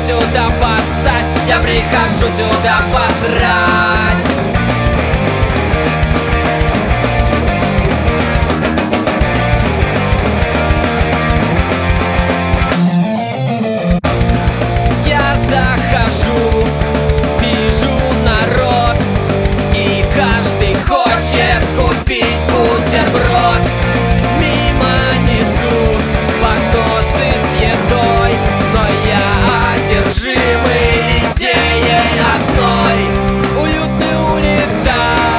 сюда поссать, я прихожу сюда посрать. Я захожу, вижу народ, и каждый хочет купить бутерброд. Мимо несут подносы с едой, но я одержимый идеей одной. Уютный унитаз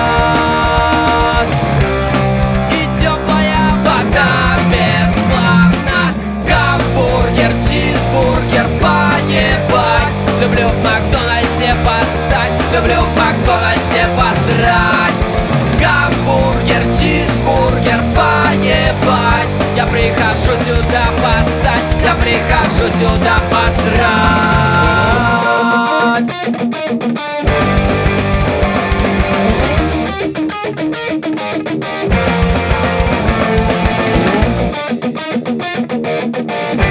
и теплая вода бесплатно. Гамбургер, чизбургер, поебать. Люблю в Макдональдсе поссать, люблю в Макдональдсе посрать. Гамбургер, чизбургер, поебать. Я прихожу сюда поссать, я прихожу сюда посрать.